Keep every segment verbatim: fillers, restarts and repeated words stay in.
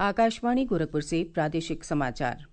आकाशवाणी गोरखपुर से प्रादेशिक समाचार।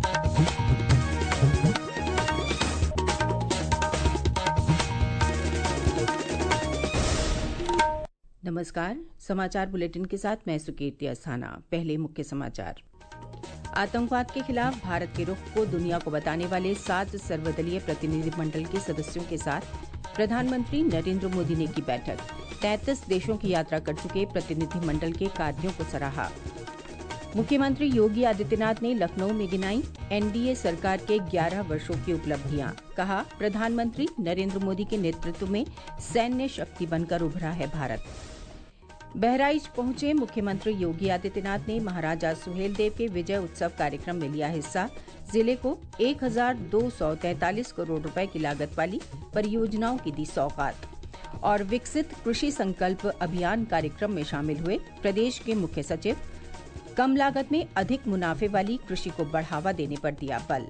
नमस्कार, समाचार बुलेटिन के साथ मैं सुकीर्ति अस्थाना। पहले मुख्य समाचार। आतंकवाद के खिलाफ भारत के रुख को दुनिया को बताने वाले सात सर्वदलीय प्रतिनिधिमंडल के सदस्यों के साथ प्रधानमंत्री नरेंद्र मोदी ने की बैठक। तैंतीस देशों की यात्रा कर चुके प्रतिनिधिमंडल के कार्यों को सराहा। मुख्यमंत्री योगी आदित्यनाथ ने लखनऊ में गिनाई एनडीए सरकार के ग्यारह वर्षों की उपलब्धियां। कहा, प्रधानमंत्री नरेंद्र मोदी के नेतृत्व में सैन्य शक्ति बनकर उभरा है भारत। बहराइच पहुंचे मुख्यमंत्री योगी आदित्यनाथ ने महाराजा सुहेलदेव के विजय उत्सव कार्यक्रम में लिया हिस्सा। जिले को एक हजार दो सौ तैंतालीस करोड़ रुपए की लागत वाली परियोजनाओं की दी सौगात। और विकसित कृषि संकल्प अभियान कार्यक्रम में शामिल हुए प्रदेश के मुख्य सचिव। कम लागत में अधिक मुनाफे वाली कृषि को बढ़ावा देने पर दिया बल।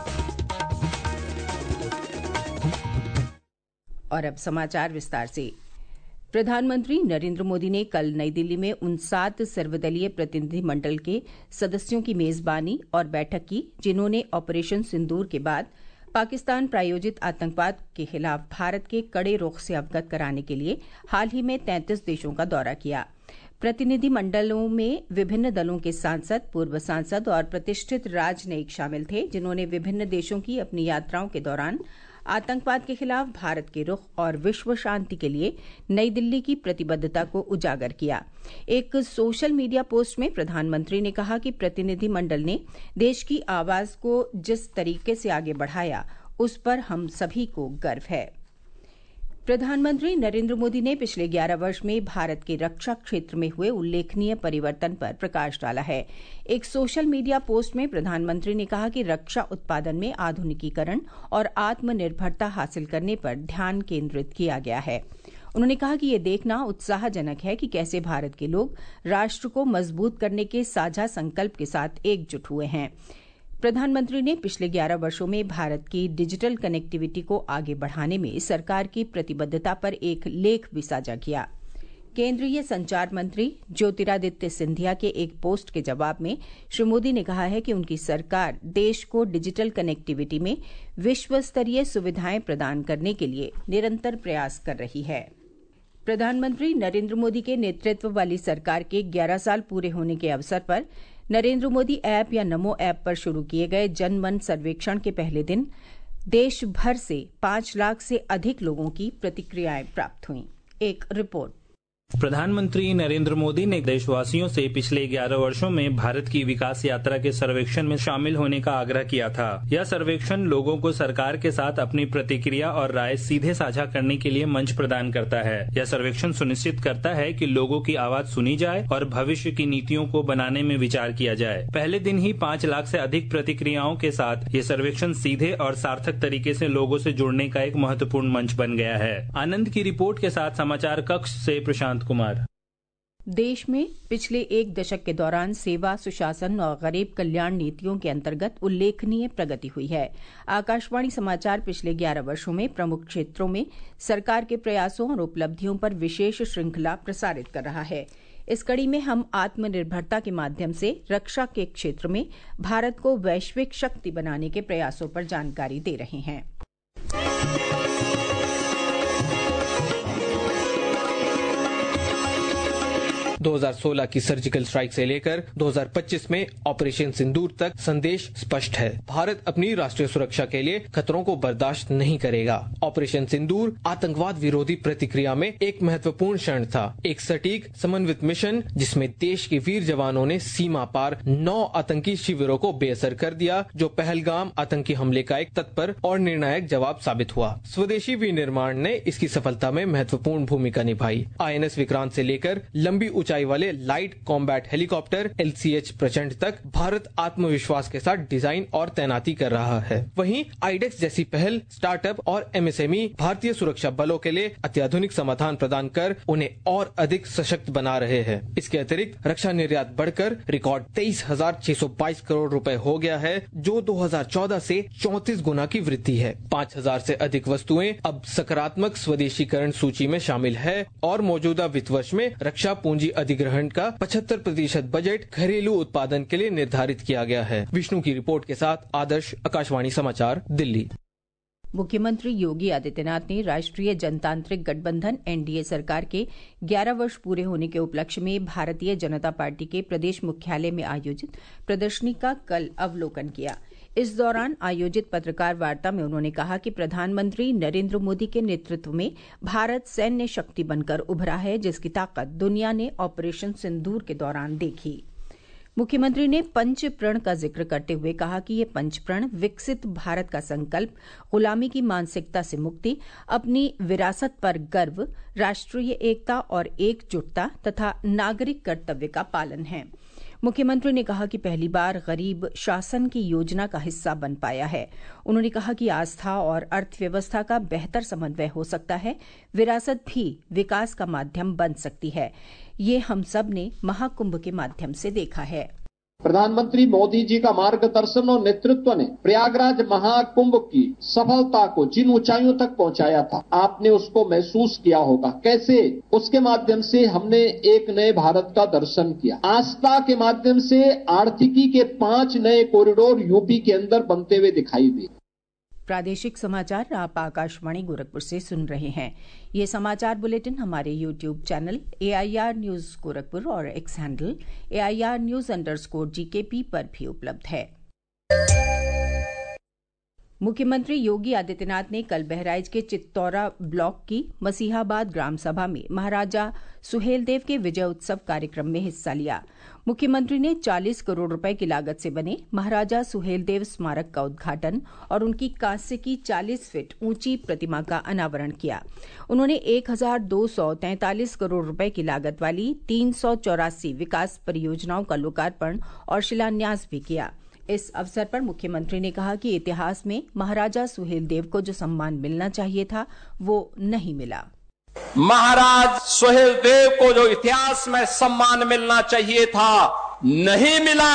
और अब समाचार विस्तार से। प्रधानमंत्री नरेंद्र मोदी ने कल नई दिल्ली में उन सात सर्वदलीय प्रतिनिधिमंडल के सदस्यों की मेजबानी और बैठक की जिन्होंने ऑपरेशन सिंदूर के बाद पाकिस्तान प्रायोजित आतंकवाद के खिलाफ भारत के कड़े रुख से अवगत कराने के लिए हाल ही में तैंतीस देशों का दौरा किया। प्रतिनिधिमंडलों में विभिन्न दलों के सांसद, पूर्व सांसद और प्रतिष्ठित राजनयिक शामिल थे, जिन्होंने विभिन्न देशों की अपनी यात्राओं के दौरान आतंकवाद के खिलाफ भारत के रुख और विश्व शांति के लिए नई दिल्ली की प्रतिबद्धता को उजागर किया। एक सोशल मीडिया पोस्ट में प्रधानमंत्री ने कहा कि प्रतिनिधिमंडल ने देश की आवाज को जिस तरीके से आगे बढ़ाया, उस पर हम सभी को गर्व है। प्रधानमंत्री नरेंद्र मोदी ने पिछले ग्यारह वर्ष में भारत के रक्षा क्षेत्र में हुए उल्लेखनीय परिवर्तन पर प्रकाश डाला है। एक सोशल मीडिया पोस्ट में प्रधानमंत्री ने कहा कि रक्षा उत्पादन में आधुनिकीकरण और आत्मनिर्भरता हासिल करने पर ध्यान केंद्रित किया गया है। उन्होंने कहा कि ये देखना उत्साहजनक है कि कैसे भारत के लोग राष्ट्र को मजबूत करने के साझा संकल्प के साथ एकजुट हुए हैं। प्रधानमंत्री ने पिछले ग्यारह वर्षों में भारत की डिजिटल कनेक्टिविटी को आगे बढ़ाने में सरकार की प्रतिबद्धता पर एक लेख भी साझा किया। केंद्रीय संचार मंत्री ज्योतिरादित्य सिंधिया के एक पोस्ट के जवाब में श्री मोदी ने कहा है कि उनकी सरकार देश को डिजिटल कनेक्टिविटी में विश्व स्तरीय सुविधाएं प्रदान करने के लिए निरंतर प्रयास कर रही है। प्रधानमंत्री नरेंद्र मोदी के नेतृत्व वाली सरकार के ग्यारह साल पूरे होने के अवसर पर नरेंद्र मोदी ऐप या नमो ऐप पर शुरू किए गए जन मन सर्वेक्षण के पहले दिन देश भर से पांच लाख से अधिक लोगों की प्रतिक्रियाएं प्राप्त हुईं। एक रिपोर्ट। प्रधानमंत्री नरेंद्र मोदी ने देशवासियों से पिछले ग्यारह वर्षों में भारत की विकास यात्रा के सर्वेक्षण में शामिल होने का आग्रह किया था। यह सर्वेक्षण लोगों को सरकार के साथ अपनी प्रतिक्रिया और राय सीधे साझा करने के लिए मंच प्रदान करता है। यह सर्वेक्षण सुनिश्चित करता है कि लोगों की आवाज सुनी जाए और भविष्य की नीतियों को बनाने में विचार किया जाए। पहले दिन ही पाँच लाख से अधिक प्रतिक्रियाओं के साथ ये सर्वेक्षण सीधे और सार्थक तरीके से लोगों से जुड़ने का एक महत्वपूर्ण मंच बन गया है। आनंद की रिपोर्ट के साथ समाचार कक्ष से प्रशांत कुमार। देश में पिछले एक दशक के दौरान सेवा, सुशासन और गरीब कल्याण नीतियों के अंतर्गत उल्लेखनीय प्रगति हुई है। आकाशवाणी समाचार पिछले ग्यारह वर्षों में प्रमुख क्षेत्रों में सरकार के प्रयासों और उपलब्धियों पर विशेष श्रृंखला प्रसारित कर रहा है। इस कड़ी में हम आत्मनिर्भरता के माध्यम से रक्षा के क्षेत्र में भारत को वैश्विक शक्ति बनाने के प्रयासों पर जानकारी दे रहे हैं। दो हज़ार सोलह की सर्जिकल स्ट्राइक से लेकर दो हज़ार पच्चीस में ऑपरेशन सिंदूर तक संदेश स्पष्ट है। भारत अपनी राष्ट्रीय सुरक्षा के लिए खतरों को बर्दाश्त नहीं करेगा। ऑपरेशन सिंदूर आतंकवाद विरोधी प्रतिक्रिया में एक महत्वपूर्ण क्षण था। एक सटीक समन्वित मिशन जिसमें देश के वीर जवानों ने सीमा पार नौ आतंकी शिविरों को बेअसर कर दिया, जो पहलगाम आतंकी हमले का एक तत्पर और निर्णायक जवाब साबित हुआ। स्वदेशी विनिर्माण ने इसकी सफलता में महत्वपूर्ण भूमिका निभाई। आई एन एस विक्रांत से लेकर लंबी ऊंचाई वाले light combat helicopter L C H Prachand तक भारत आत्मविश्वास के साथ डिजाइन और तैनाती कर रहा है। वहीं आईडेक्स जैसी पहल स्टार्टअप और एम एस एम ई भारतीय सुरक्षा बलों के लिए अत्याधुनिक समाधान प्रदान कर उन्हें और अधिक सशक्त बना रहे हैं। इसके अतिरिक्त रक्षा निर्यात बढ़कर रिकॉर्ड तेईस हजार छह सौ बाईस करोड़ रुपए हो गया है, जो दो हज़ार चौदह से चौंतीस गुना की वृद्धि है। पाँच हजार से अधिक वस्तुएं अब सकारात्मक स्वदेशीकरण सूची में शामिल है और मौजूदा वित्त वर्ष में रक्षा पूंजी अधिग्रहण का पचहत्तर प्रतिशत बजट घरेलू उत्पादन के लिए निर्धारित किया गया है। विष्णु की रिपोर्ट के साथ आदर्श, आकाशवाणी समाचार, दिल्ली। मुख्यमंत्री योगी आदित्यनाथ ने राष्ट्रीय जनतांत्रिक गठबंधन एनडीए सरकार के ग्यारह वर्ष पूरे होने के उपलक्ष्य में भारतीय जनता पार्टी के प्रदेश मुख्यालय में आयोजित प्रदर्शनी का कल अवलोकन किया। इस दौरान आयोजित पत्रकार वार्ता में उन्होंने कहा कि प्रधानमंत्री नरेंद्र मोदी के नेतृत्व में भारत सैन्य शक्ति बनकर उभरा है, जिसकी ताकत दुनिया ने ऑपरेशन सिंदूर के दौरान देखी। मुख्यमंत्री ने पंच प्रण का जिक्र करते हुए कहा कि ये पंच प्रण विकसित भारत का संकल्प, गुलामी की मानसिकता से मुक्ति, अपनी विरासत पर गर्व, राष्ट्रीय एकता और एकजुटता तथा नागरिक कर्तव्य का पालन है। मुख्यमंत्री ने कहा कि पहली बार गरीब शासन की योजना का हिस्सा बन पाया है। उन्होंने कहा कि आस्था और अर्थव्यवस्था का बेहतर समन्वय हो सकता है, विरासत भी विकास का माध्यम बन सकती है। ये हम सब ने महाकुंभ के माध्यम से देखा है। प्रधानमंत्री मोदी जी का मार्गदर्शन और नेतृत्व ने प्रयागराज महाकुंभ की सफलता को जिन ऊंचाइयों तक पहुंचाया था, आपने उसको महसूस किया होगा। कैसे उसके माध्यम से हमने एक नए भारत का दर्शन किया। आस्था के माध्यम से आर्थिकी के पांच नए कॉरिडोर यूपी के अंदर बनते हुए दिखाई दिए। प्रादेशिक समाचार आप आकाशवाणी गोरखपुर से सुन रहे हैं। ये समाचार बुलेटिन हमारे YouTube channel AIR news Gorakhpur और X handle AIR news underscore GKP पर भी उपलब्ध है। मुख्यमंत्री योगी आदित्यनाथ ने कल बहराइच के चित्तौरा ब्लॉक की मसीहाबाद ग्राम सभा में महाराजा सुहेलदेव के विजय उत्सव कार्यक्रम में हिस्सा लिया। मुख्यमंत्री ने चालीस करोड़ रुपए की लागत से बने महाराजा सुहेलदेव स्मारक का उद्घाटन और उनकी कांस्य की चालीस फीट ऊंची प्रतिमा का अनावरण किया। उन्होंने एक हजार दो सौ तैंतालीस करोड़ रुपए की लागत वाली तीन सौ चौरासी विकास परियोजनाओं का लोकार्पण और शिलान्यास भी किया। इस अवसर पर मुख्यमंत्री ने कहा कि इतिहास में महाराजा सुहेलदेव को जो सम्मान मिलना चाहिए था वो नहीं मिला। महाराज सुहेलदेव को जो इतिहास में सम्मान मिलना चाहिए था नहीं मिला,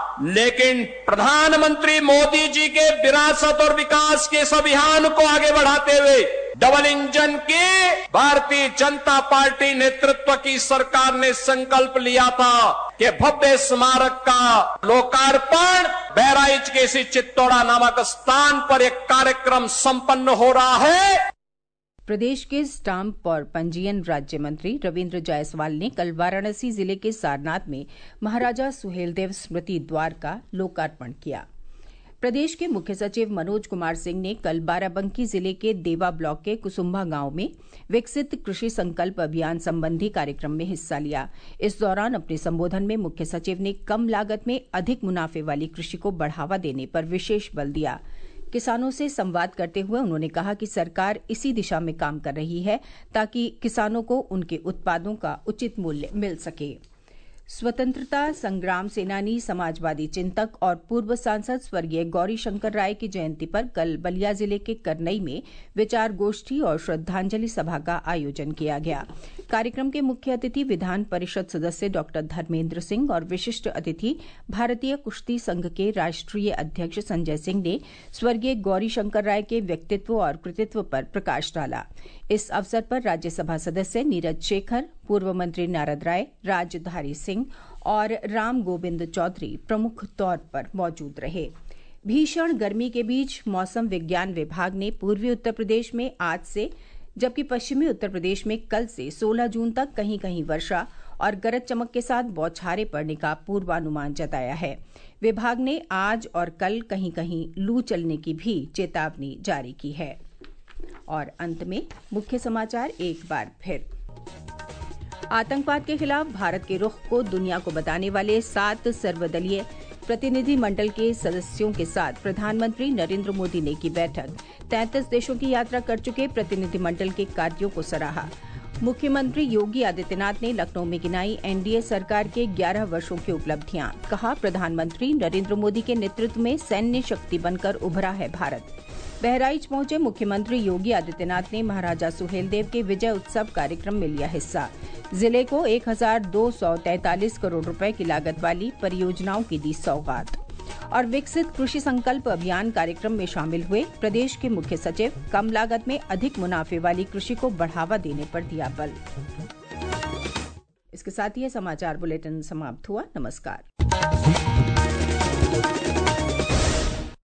लेकिन प्रधानमंत्री मोदी जी के विरासत और विकास के इस अभियान को आगे बढ़ाते हुए डबल इंजन की भारतीय जनता पार्टी नेतृत्व की सरकार ने संकल्प लिया था कि भव्य स्मारक का लोकार्पण बहराइच के इसी चित्तौड़ा नामक स्थान पर एक कार्यक्रम संपन्न हो रहा है। प्रदेश के स्टाम्प और पंजीयन राज्य मंत्री रविन्द्र जायसवाल ने कल वाराणसी जिले के सारनाथ में महाराजा सुहेलदेव स्मृति द्वार का लोकार्पण किया। प्रदेश के मुख्य सचिव मनोज कुमार सिंह ने कल बाराबंकी जिले के देवा ब्लॉक के कुसुम्भा गांव में विकसित कृषि संकल्प अभियान संबंधी कार्यक्रम में हिस्सा लिया। इस दौरान अपने संबोधन में मुख्य सचिव ने कम लागत में अधिक मुनाफे वाली कृषि को बढ़ावा देने पर विशेष बल दिया। किसानों से संवाद करते हुए उन्होंने कहा कि सरकार इसी दिशा में काम कर रही है ताकि किसानों को उनके उत्पादों का उचित मूल्य मिल सके। स्वतंत्रता संग्राम सेनानी, समाजवादी चिंतक और पूर्व सांसद स्वर्गीय गौरी शंकर राय की जयंती पर कल बलिया जिले के करनई में विचार गोष्ठी और श्रद्धांजलि सभा का आयोजन किया गया। कार्यक्रम के मुख्य अतिथि विधान परिषद सदस्य डॉक्टर धर्मेंद्र सिंह और विशिष्ट अतिथि भारतीय कुश्ती संघ के राष्ट्रीय अध्यक्ष संजय सिंह ने स्वर्गीय गौरी शंकर राय के व्यक्तित्व और कृतित्व पर प्रकाश डाला। इस अवसर पर राज्यसभा सदस्य नीरज शेखर, पूर्व मंत्री नारद राय, राजधारी सिंह और राम गोविंद चौधरी प्रमुख तौर पर मौजूद रहे। भीषण गर्मी के बीच मौसम विज्ञान विभाग ने पूर्वी उत्तर प्रदेश में आज से जबकि पश्चिमी उत्तर प्रदेश में कल से सोलह जून तक कहीं कहीं वर्षा और गरज चमक के साथ बौछारें पड़ने का पूर्वानुमान जताया है। विभाग ने आज और कल कहीं कहीं लू चलने की भी चेतावनी जारी की है। और अंत में मुख्य समाचार एक बार फिर। आतंकवाद के खिलाफ भारत के रुख को दुनिया को बताने वाले सात सर्वदलीय प्रतिनिधि मंडल के सदस्यों के साथ प्रधानमंत्री नरेंद्र मोदी ने की बैठक। तैंतीस देशों की यात्रा कर चुके प्रतिनिधि मंडल के कार्यों को सराहा। मुख्यमंत्री योगी आदित्यनाथ ने लखनऊ में गिनाई एनडीए सरकार के ग्यारह वर्षों की उपलब्धियां। कहा, प्रधानमंत्री नरेंद्र मोदी के नेतृत्व में सैन्य शक्ति बनकर उभरा है भारत। बहराइच पहुंचे मुख्यमंत्री योगी आदित्यनाथ ने महाराजा सुहेलदेव के विजय उत्सव कार्यक्रम में लिया हिस्सा। जिले को एक हजार दो सौ तैंतालीस करोड़ रुपए की लागत वाली परियोजनाओं की दी सौगात। और विकसित कृषि संकल्प अभियान कार्यक्रम में शामिल हुए प्रदेश के मुख्य सचिव कम लागत में अधिक मुनाफे वाली कृषि को बढ़ावा देने पर दिया बल। इसके साथ ही यह समाचार बुलेटिन समाप्त हुआ। नमस्कार।